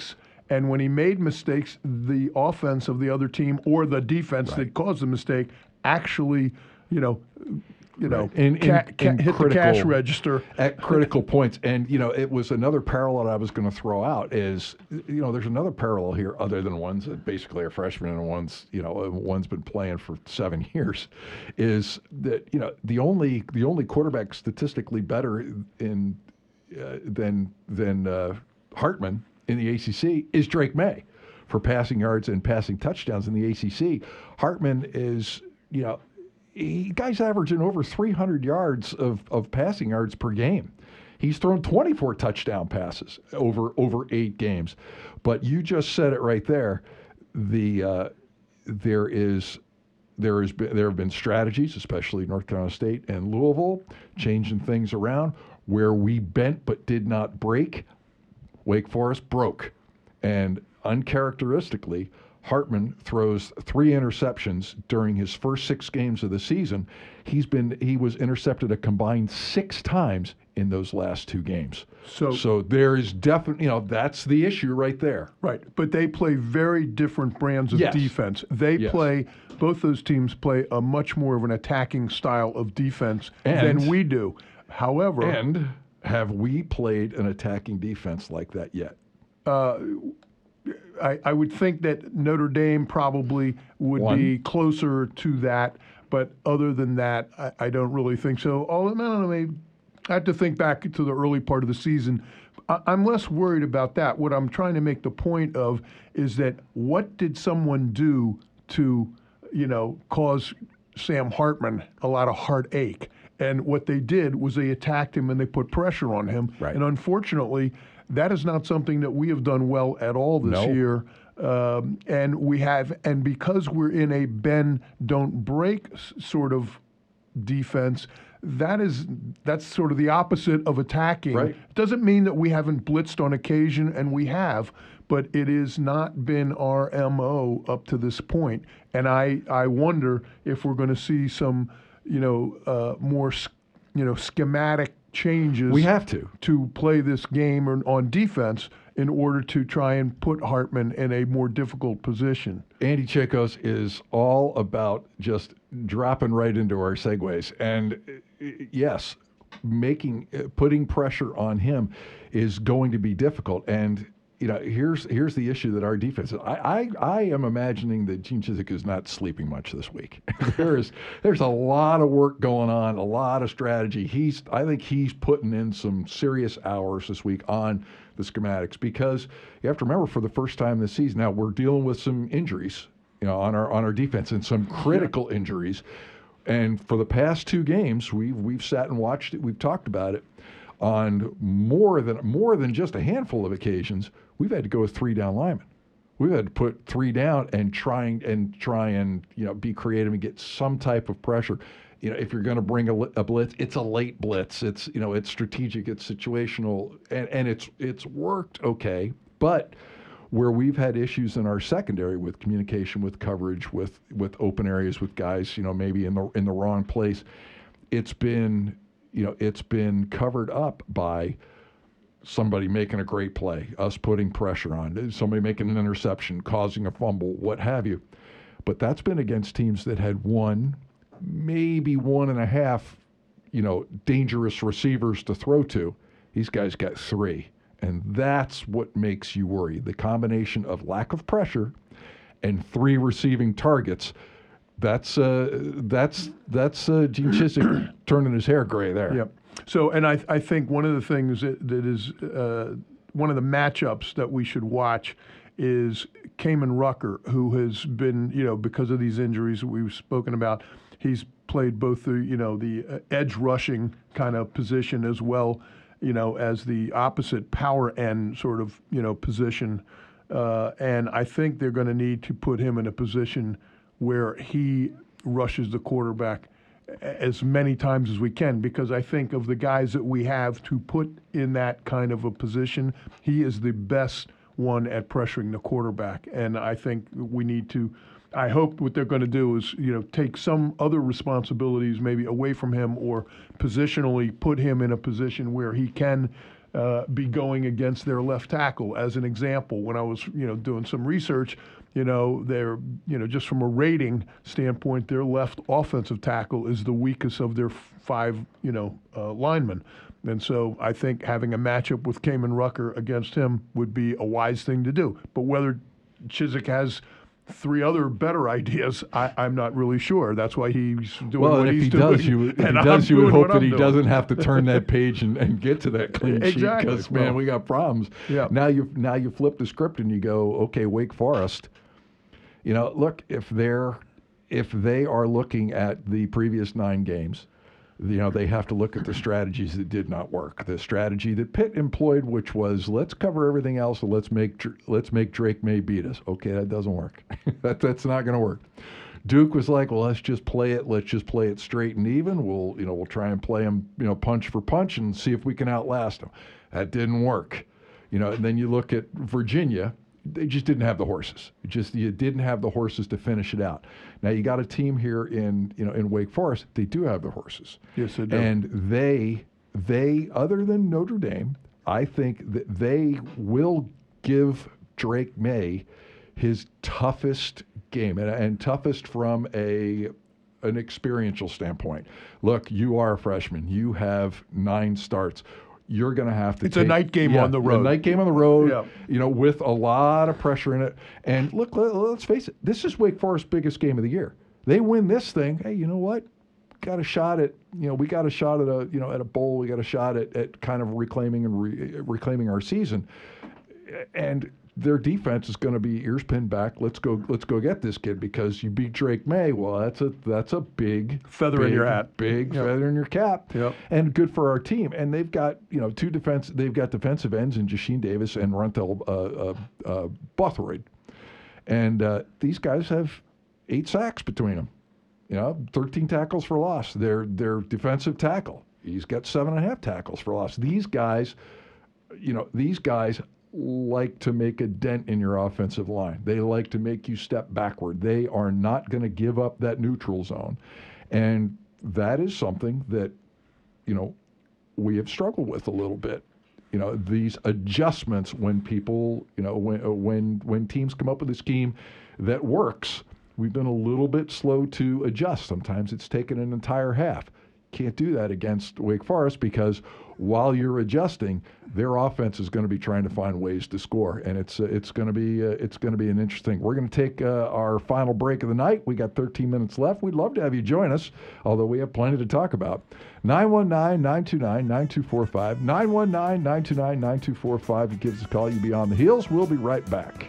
And when he made mistakes, the offense of the other team or the defense that caused the mistake actually, hit the cash register at critical points. And it was another parallel I was going to throw out is, there's another parallel here other than ones that basically are freshmen and one's been playing for 7 years, is that the only quarterback statistically better than Hartman in the ACC is Drake May for passing yards and passing touchdowns in the ACC. Hartman is, guy's averaging over 300 yards of passing yards per game. He's thrown 24 touchdown passes over 8 games. But you just said it right there. There have been strategies, especially North Carolina State and Louisville, changing things around where we bent but did not break. Wake Forest broke. And uncharacteristically, Hartman throws 3 interceptions during his first 6 games of the season. He was intercepted a combined 6 times in those last 2 games. So there is definitely, that's the issue right there. Right, but they play very different brands of defense. Both those teams play a much more of an attacking style of defense than we do. However, and have we played an attacking defense like that yet? I would think that Notre Dame probably would be closer to that, but other than that, I don't really think so. I have to think back to the early part of the season. I'm less worried about that. What I'm trying to make the point of is that what did someone do to, cause Sam Hartman a lot of heartache? And what they did was they attacked him and they put pressure on him. Right. And unfortunately, that is not something that we have done well at all this year. And because we're in a bend, don't break sort of defense, that's sort of the opposite of attacking. Right. It doesn't mean that we haven't blitzed on occasion, and we have, but it has not been our MO up to this point. And I wonder if we're going to see some, more, schematic changes. We have to play this game on defense in order to try and put Hartman in a more difficult position. Andy Chicos is all about just dropping right into our segues. And yes, putting pressure on him is going to be difficult. And here's the issue that our defense. I am imagining that Gene Chizik is not sleeping much this week. there's a lot of work going on, a lot of strategy. I think he's putting in some serious hours this week on the schematics, because you have to remember, for the first time this season, now we're dealing with some injuries, on our defense, and some critical injuries. And for the past 2 games, we've sat and watched it. We've talked about it. On more than just a handful of occasions, we've had to go with 3 down linemen. We've had to put 3 down and try and be creative and get some type of pressure. If you're going to bring a blitz, it's a late blitz. It's it's strategic, it's situational, and it's worked okay. But where we've had issues in our secondary with communication, with coverage, with open areas, with guys maybe in the wrong place, it's been covered up by somebody making a great play, us putting pressure on, somebody making an interception, causing a fumble, what have you. But that's been against teams that had 1, maybe 1.5, dangerous receivers to throw to. These guys got 3. And that's what makes you worry. The combination of lack of pressure and 3 receiving targets. That's Gene Chizik turning his hair gray there. Yep. So, and I think one of the things that is one of the matchups that we should watch is Kamen Rucker, who has been, because of these injuries that we've spoken about, he's played both the edge rushing kind of position as well, as the opposite power end sort of, position. And I think they're going to need to put him in a position where he rushes the quarterback as many times as we can, because I think of the guys that we have to put in that kind of a position, he is the best one at pressuring the quarterback. And I think we need to, I hope what they're going to do is, take some other responsibilities maybe away from him, or positionally put him in a position where he can be going against their left tackle. As an example, when I was, doing some research, they're, just from a rating standpoint, their left offensive tackle is the weakest of their 5, linemen. And so I think having a matchup with Kamen Rucker against him would be a wise thing to do. But whether Chizik has 3 other better ideas, I'm not really sure. That's why he's doing what he's doing. If he does, you would hope that he doesn't have to turn that page and get to that clean sheet, because, man, we got problems. Yeah. Now you flip the script and you go, okay, Wake Forest, look, if they are looking at the previous 9 games, they have to look at the strategies that did not work. The strategy that Pitt employed, which was, let's cover everything else and let's make Drake May beat us. Okay, that doesn't work. That's not going to work. Duke was like, well, let's just play it straight and even. We'll try and play them, punch for punch and see if we can outlast them. That didn't work. And then you look at Virginia. They just didn't have the horses. You didn't have the horses to finish it out. Now you got a team here in Wake Forest. They do have the horses. Yes, they do. And they other than Notre Dame, I think that they will give Drake May his toughest game, and toughest from an experiential standpoint. Look, you are a freshman. You have 9 starts. You're going to have to. It's a night game on the road. A night game on the road, with a lot of pressure in it. And look, let's face it. This is Wake Forest's biggest game of the year. They win this thing. Hey, you know what? Got a shot at. We got a shot at at a bowl. We got a shot at kind of reclaiming our season. And their defense is going to be ears pinned back. Let's go get this kid, because you beat Drake May. Well, that's a big feather in your hat, big feather in your cap, and good for our team. And they've got They've got defensive ends in Jasheen Davis and Runtel Bothroyd, and these guys have 8 sacks between them. 13 tackles for loss. Their defensive tackle, he's got 7.5 tackles for loss. These guys like to make a dent in your offensive line. They like to make you step backward. They are not going to give up that neutral zone. And that is something that, we have struggled with a little bit. These adjustments when people, when teams come up with a scheme that works, we've been a little bit slow to adjust. Sometimes it's taken an entire half. Can't do that against Wake Forest, because while you're adjusting, their offense is going to be trying to find ways to score, and it's going to be an interesting. We're going to take our final break of the night. We got 13 minutes left. We'd love to have you join us, although we have plenty to talk about. 919-929-9245. 919-929-9245. You give us a call. You be on the heels. We'll be right back.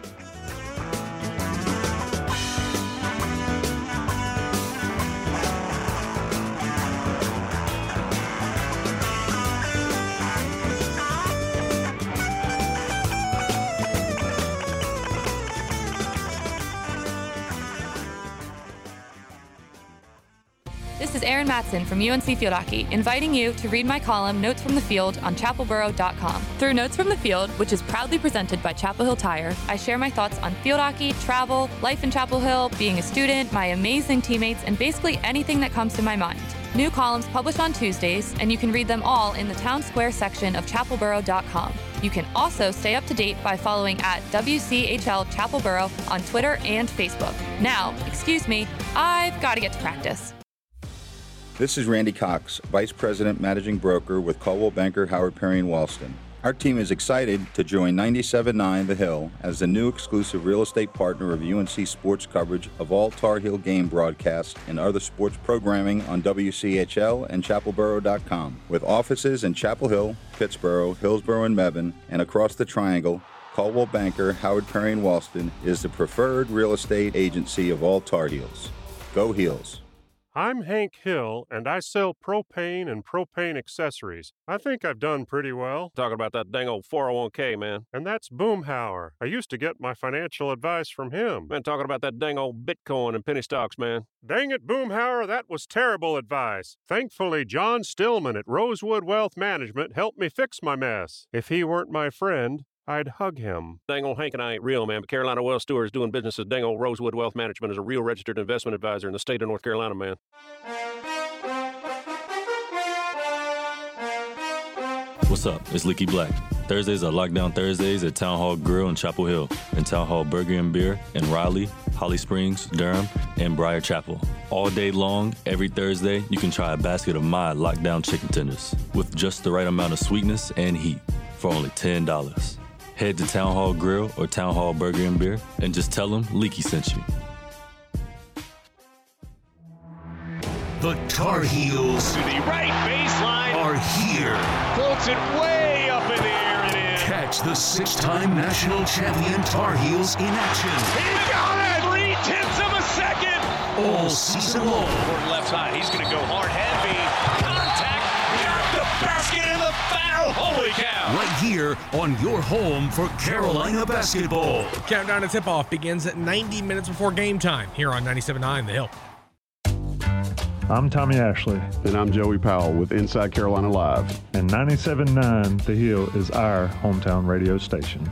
This is Erin Matson from UNC Field Hockey, inviting you to read my column, Notes from the Field, on chapelboro.com. Through Notes from the Field, which is proudly presented by Chapel Hill Tire, I share my thoughts on field hockey, travel, life in Chapel Hill, being a student, my amazing teammates, and basically anything that comes to my mind. New columns published on Tuesdays, and you can read them all in the Town Square section of chapelboro.com. You can also stay up to date by following at WCHL Chapelboro on Twitter and Facebook. Now, excuse me, I've got to get to practice. This is Randy Cox, Vice President Managing Broker with Coldwell Banker Howard Perry & Walston. Our team is excited to join 97.9 The Hill as the new exclusive real estate partner of UNC sports coverage of all Tar Heel game broadcasts and other sports programming on WCHL and chapelboro.com. With offices in Chapel Hill, Pittsboro, Hillsboro, and Mebane, and across the Triangle, Coldwell Banker Howard Perry & Walston is the preferred real estate agency of all Tar Heels. Go Heels. I'm Hank Hill, and I sell propane and propane accessories. I think I've done pretty well. Talking about that dang old 401k, man. And that's Boomhauer. I used to get my financial advice from him. Man, talking about that dang old Bitcoin and penny stocks, man. Dang it, Boomhauer, that was terrible advice. Thankfully, John Stillman at Rosewood Wealth Management helped me fix my mess. If he weren't my friend, I'd hug him. Dang old Hank and I ain't real, man, but Carolina Wealth Stewart is doing business as dang old Rosewood Wealth Management as a real registered investment advisor in the state of North Carolina, man. What's up? It's Leaky Black. Thursdays are Lockdown Thursdays at Town Hall Grill in Chapel Hill, and Town Hall Burger and Beer in Raleigh, Holly Springs, Durham, and Briar Chapel. All day long, every Thursday, you can try a basket of my Lockdown chicken tenders with just the right amount of sweetness and heat for only $10. Head to Town Hall Grill or Town Hall Burger and Beer and just tell them Leaky sent you. The Tar Heels To the right baseline. are here. Floats it way up in the air and in. Catch the 6-time national champion Tar Heels in action. He got it! 0.3 of a second. All season long. Toward left side. He's going to go hard, heavy. Contact. Got the basket and the foul. Holy cow. Right here on your home for Carolina basketball. Countdown to tip-off begins at 90 minutes before game time here on 97.9 The Hill. I'm Tommy Ashley. And I'm Joey Powell with Inside Carolina Live. And 97.9 The Hill is our hometown radio station.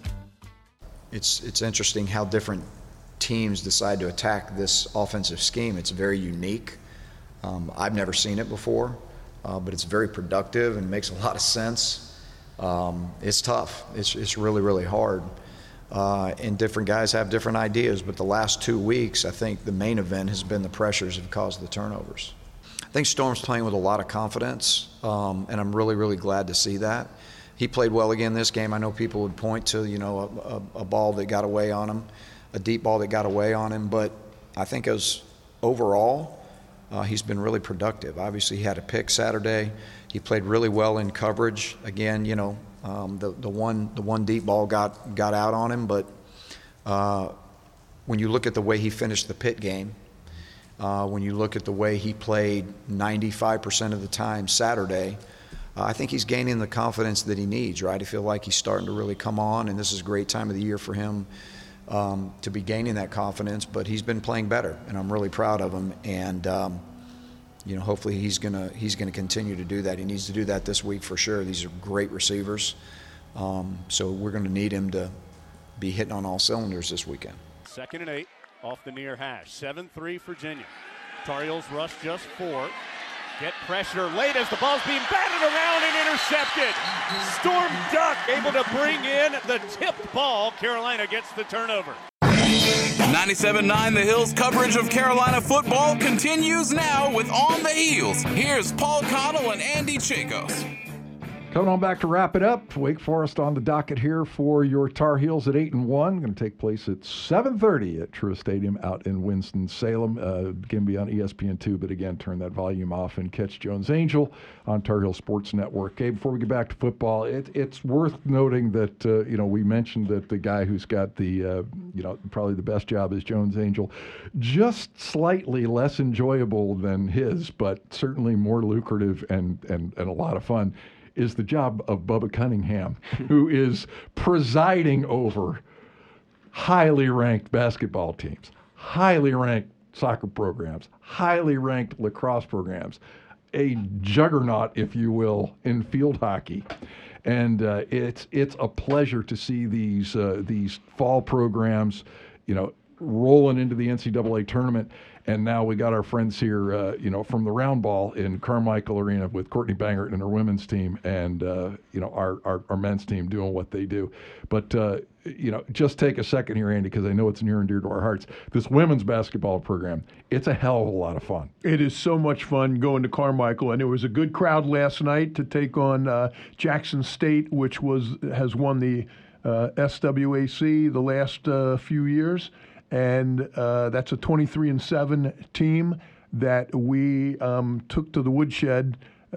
It's interesting how different teams decide to attack this offensive scheme. It's very unique. I've never seen it before, but it's very productive and makes a lot of sense. It's tough. It's really, really hard. And different guys have different ideas, but the last 2 weeks, I think the main event has been the pressures have caused the turnovers. I think Storm's playing with a lot of confidence, and I'm really, really glad to see that. He played well again this game. I know people would point to, a ball that got away on him, a deep ball that got away on him, but I think as overall, he's been really productive. Obviously, he had a pick Saturday. He played really well in coverage. Again, the one deep ball got out on him, but when you look at the way he finished the Pitt game, when you look at the way he played 95% of the time Saturday, I think he's gaining the confidence that he needs, right? I feel like he's starting to really come on, and this is a great time of the year for him to be gaining that confidence, but he's been playing better, and I'm really proud of him, and hopefully he's gonna continue to do that. He needs to do that this week for sure. These are great receivers, so we're going to need him to be hitting on all cylinders this weekend. 2nd and 8 off the near hash. 7-3 Virginia. Tar Heels rush just 4. Get pressure late as the ball's being batted around and intercepted. Storm Duck able to bring in the tipped ball. Carolina gets the turnover. 97.9 The Hill's coverage of Carolina football continues now with On the Heels. Here's Paul Connell and Andy Chacos. Coming on back to wrap it up. Wake Forest on the docket here for your Tar Heels at 8-1. Going to take place at 7:30 at Truist Stadium out in Winston-Salem. Can be on ESPN2, but again, turn that volume off and catch Jones Angell on Tar Heel Sports Network. Okay, before we get back to football, it's worth noting that we mentioned that the guy who's got the probably the best job is Jones Angell, just slightly less enjoyable than his, but certainly more lucrative and a lot of fun, is the job of Bubba Cunningham, who is presiding over highly ranked basketball teams, highly ranked soccer programs, highly ranked lacrosse programs, a juggernaut, if you will, in field hockey. And it's a pleasure to see these fall programs, rolling into the NCAA tournament. And now we got our friends here, from the Round Ball in Carmichael Arena with Courtney Bangert and her women's team, and our men's team doing what they do. But just take a second here, Andy, because I know it's near and dear to our hearts. This women's basketball program, it's a hell of a lot of fun. It is so much fun going to Carmichael, and it was a good crowd last night to take on Jackson State, which has won the SWAC the last few years. And that's a 23-7 team that we took to the woodshed,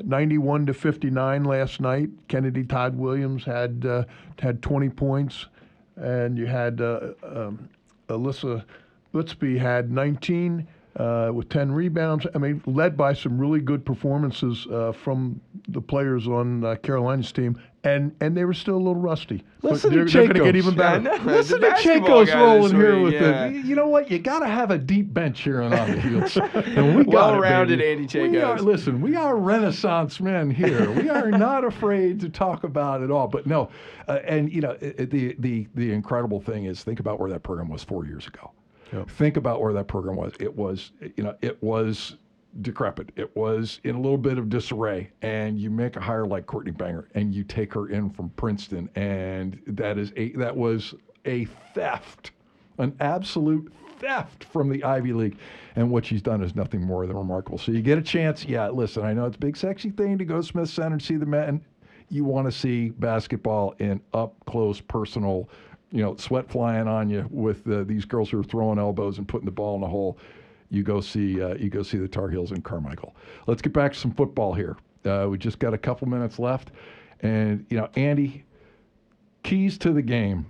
91-59 last night. Kennedy Todd Williams had 20 points, and you had Alyssa Litsby had 19 with 10 rebounds. I mean, led by some really good performances from the players on Carolina's team. And they were still a little rusty. Listen they're going to get even better. Listen to Chacos rolling here with it. You know what? You got to have a deep bench here on the Heels. And we well-rounded Andy Chacos. We are Renaissance men here. We are not afraid to talk about it all. But no, the incredible thing is, think about where that program was 4 years ago. Yep. Think about where that program was. It was decrepit. It was in a little bit of disarray. And you make a hire like Courtney Banger, and you take her in from Princeton, and that was a theft, an absolute theft from the Ivy League. And what she's done is nothing more than remarkable. So you get a chance. Yeah, listen, I know it's a big, sexy thing to go to Smith Center and see the men. You want to see basketball in up close, personal, sweat flying on you with these girls who are throwing elbows and putting the ball in the hole. You go see the Tar Heels in Carmichael. Let's get back to some football here. We just got a couple minutes left, and Andy, keys to the game.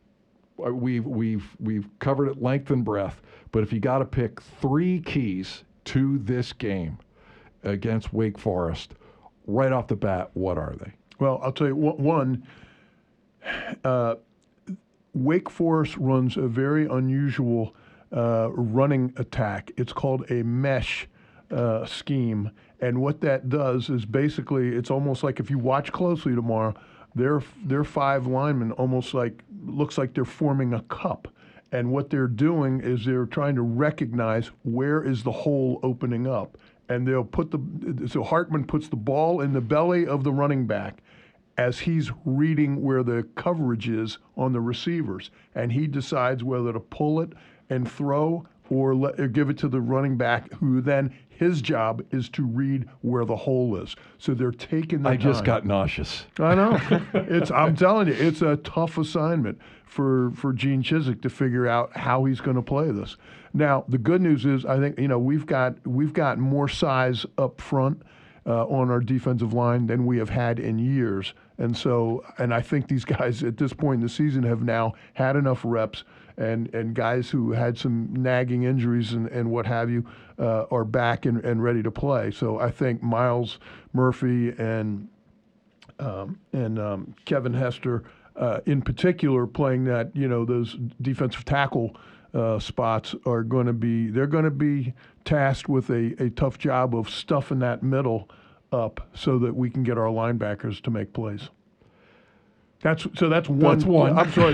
We've covered it length and breadth, but if you got to pick 3 keys to this game against Wake Forest, right off the bat, what are they? Well, I'll tell you one. Wake Forest runs a very unusual running attack. It's called a mesh scheme, and what that does is basically it's almost like if you watch closely tomorrow, their 5 linemen looks like they're forming a cup. And what they're doing is they're trying to recognize where is the hole opening up. And they'll so Hartman puts the ball in the belly of the running back as he's reading where the coverage is on the receivers. And he decides whether to pull it and throw or give it to the running back, who then his job is to read where the hole is. So they're taking the time. I just got nauseous. I know. I'm telling you, it's a tough assignment for Gene Chizik to figure out how he's going to play this. Now, the good news is I think we've got more size up front on our defensive line than we have had in years. And I think these guys at this point in the season have now had enough reps, and guys who had some nagging injuries and what have you are back and ready to play. So I think Miles Murphy and Kevin Hester in particular playing that, those defensive tackle spots they're going to be tasked with a tough job of stuffing that middle up so that we can get our linebackers to make plays. That's one. That's one. I'm sorry.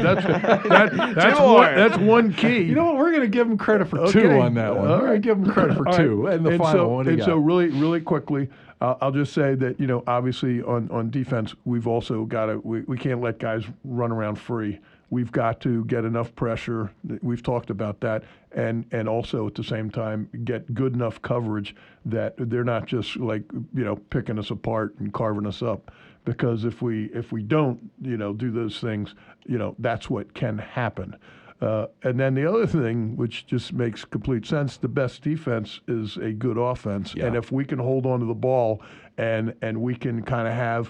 That's one key. You know what? We're going to give them credit for 2 on that one. We're going to give them credit for 2. Right. And the final one. And so really, really quickly, I'll just say that obviously on defense we've also got to we can't let guys run around free. We've got to get enough pressure. We've talked about that, and also at the same time get good enough coverage that they're not just picking us apart and carving us up. Because if we don't do those things, that's what can happen. And then the other thing, which just makes complete sense, the best defense is a good offense. Yeah. And if we can hold on to the ball and we can kind of have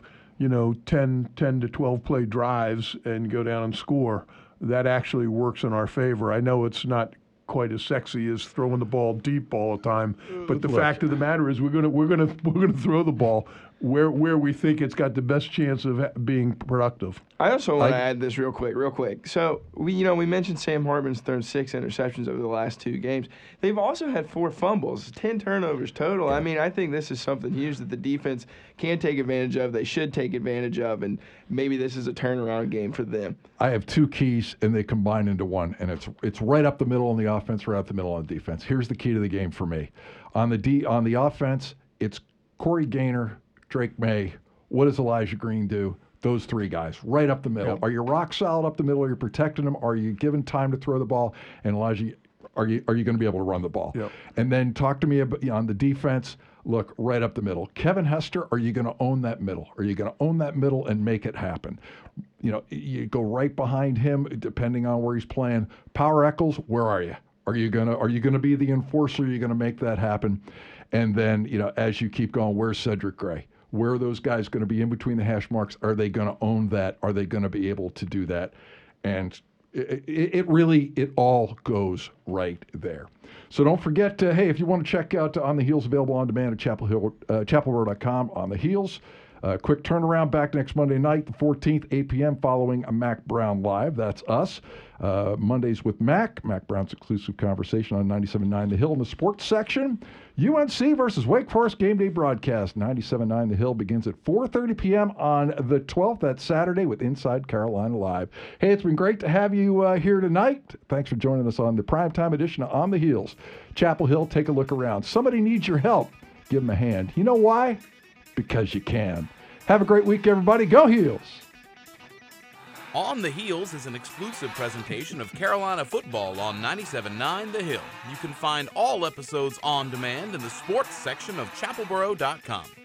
10 to 12 play drives and go down and score, that actually works in our favor. I know it's not quite as sexy as throwing the ball deep all the time, but the fact of the matter is we're gonna throw the ball where we think it's got the best chance of being productive. I also want to add this real quick. So we mentioned Sam Hartman's thrown 6 interceptions over the last 2 games. They've also had 4 fumbles, 10 turnovers total. Yeah. I mean, I think this is something huge that the defense can take advantage of. They should take advantage of, and maybe this is a turnaround game for them. I have 2 keys, and they combine into one, and it's right up the middle on the offense, right up the middle on the defense. Here's the key to the game for me. On the offense, it's Corey Gaynor, Drake May. What does Elijah Green do? Those 3 guys, right up the middle. Yep. Are you rock solid up the middle? Are you protecting them? Are you giving time to throw the ball? And Elijah, are you going to be able to run the ball? Yep. And then talk to me about on the defense. Look, right up the middle. Kevin Hester, are you going to own that middle? Are you going to own that middle and make it happen? You go right behind him, depending on where he's playing. Power Eccles, where are you? Are you gonna be the enforcer? Are you going to make that happen? And then as you keep going, where's Cedric Gray? Where are those guys going to be in between the hash marks? Are they going to own that? Are they going to be able to do that? And it all goes right there. So don't forget, hey, if you want to check out On the Heels, available on demand at chapelrow.com. On the Heels, Quick turnaround, back next Monday night, the 14th, 8 p.m., following a Mac Brown Live. That's us. Mondays with Mac Brown's exclusive conversation on 97.9 The Hill in the sports section. UNC versus Wake Forest game day broadcast. 97.9 The Hill begins at 4:30 p.m. on the 12th. That's Saturday with Inside Carolina Live. Hey, it's been great to have you here tonight. Thanks for joining us on the primetime edition of On the Heels. Chapel Hill, take a look around. Somebody needs your help. Give them a hand. You know why? Because you can. Have a great week, everybody. Go Heels! On the Heels is an exclusive presentation of Carolina football on 97.9 The Hill. You can find all episodes on demand in the sports section of chapelboro.com.